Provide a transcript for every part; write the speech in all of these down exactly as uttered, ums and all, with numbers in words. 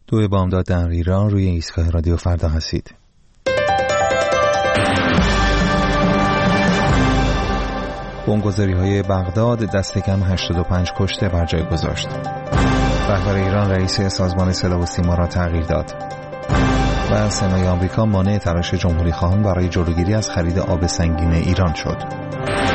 دو بامداد در ایران، روی ایستگاه رادیو فردا هستید. بمبگذاری‌های بغداد دست کم هشتاد و پنج کشته بر جای گذاشت. رهبر ایران رئیس سازمان صدا و سیما را تغییر داد. و سنای آمریکا مانع تلاش جمهوری خواهان برای جلوگیری از خرید آب سنگین ایران شد.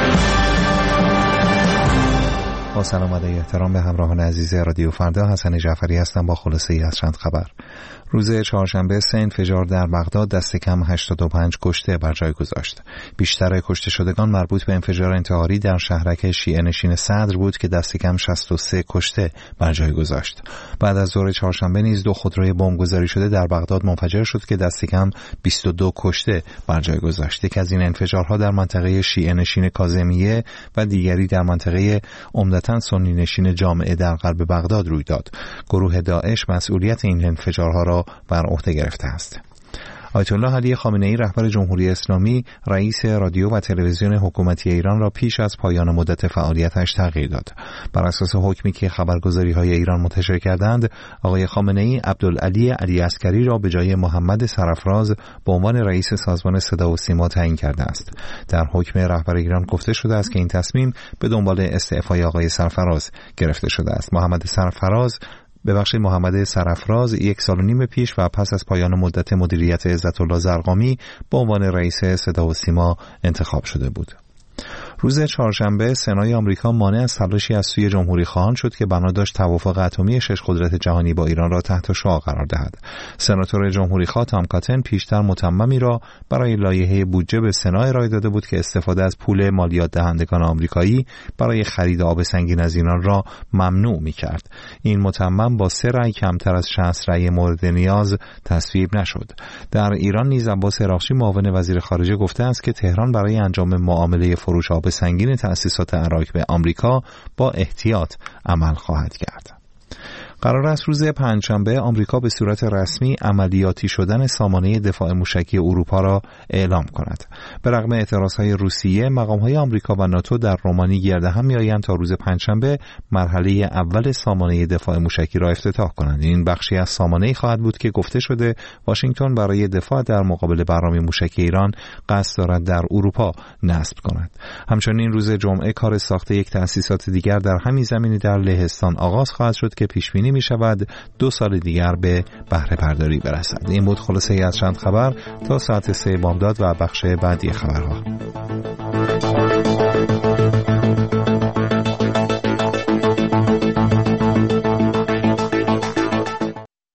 با سلام و احترام به همراهان عزیز رادیو فردا، حسن جعفری هستم با خلاصه ای از چند خبر. روز چهارشنبه سه انفجار در بغداد دست کم هشتاد و پنج کشته بر جای گذاشت. بیشتر کشته شدگان مربوط به انفجار انتحاری در شهرک شیعه نشین صدر بود که دست کم شصت و سه کشته بر جای گذاشت. بعد از ظهر چهارشنبه نیز دو خودروی بمبگذاری شده در بغداد منفجر شد که دست کم بیست و دو کشته بر جای گذاشت. یک از این انفجارها در منطقه شیعه نشین کاظمیه و دیگری در منطقه عمدتاً سنی نشین جامعه در غرب بغداد روی داد. گروه داعش مسئولیت این انفجارها را بر عهده گرفته است. آیت الله علی خامنه‌ای رهبر جمهوری اسلامی رئیس رادیو و تلویزیون حکومتی ایران را پیش از پایان مدت فعالیتش تغییر داد. بر اساس حکمی که خبرگزاری‌های ایران منتشر کردند، آقای خامنه‌ای عبدالعلی علی عسکری را به جای محمد سرفراز به عنوان رئیس سازمان صدا و سیما تعیین کرده است. در حکم رهبر ایران گفته شده است که این تصمیم به دنبال استعفای آقای سرفراز گرفته شده است. محمد سرفراز ببخشید محمد سرفراز یک سال و نیم پیش و پس از پایان مدت مدیریت عزت الله زرقامی به عنوان رئیس صدا و سیما انتخاب شده بود. روز چهارشنبه سنای آمریکا مانع از تلاشی از سوی جمهوری خواهان شد که بنا داشت توافق اتمی شش قدرت جهانی با ایران را تحت شعاع قرار دهد. سناتور جمهوری خواه تام کاتن پیشتر متممی را برای لایحه بودجه به سنا ارائه داده بود که استفاده از پول مالیات دهندگان آمریکایی برای خرید آب سنگین از ایران را ممنوع می‌کرد. این متمم با سه رأی کمتر از شصت رأی مورد نیاز تصویب نشد. در ایران نیز عباس عراقچی معاون وزیر خارجه گفته است که تهران برای انجام معامله فروش آب سنگین تأسیسات اراک به آمریکا با احتیاط عمل خواهد کرد. قرار است روز پنجشنبه آمریکا به صورت رسمی عملیاتی شدن سامانه دفاع موشکی اروپا را اعلام کند. به رغم اعتراضهای روسیه، مقام‌های آمریکا و ناتو در رومانی گرد هم می‌آیند تا روز پنجشنبه مرحله اول سامانه دفاع موشکی را افتتاح کنند. این بخشی از سامانه‌ای خواهد بود که گفته شده واشنگتن برای دفاع در مقابل برنامه موشکی ایران قصد دارد در اروپا نصب کند. همچنین روز جمعه کار ساخت یک تأسیسات دیگر در همین زمینه در لهستان آغاز خواهد شد که پیش بینی می شود دو سال دیگر به بهره برداری برسد. این بود خلاصه ای از چند خبر تا ساعت سه بامداد و بخش بعدی خبرها.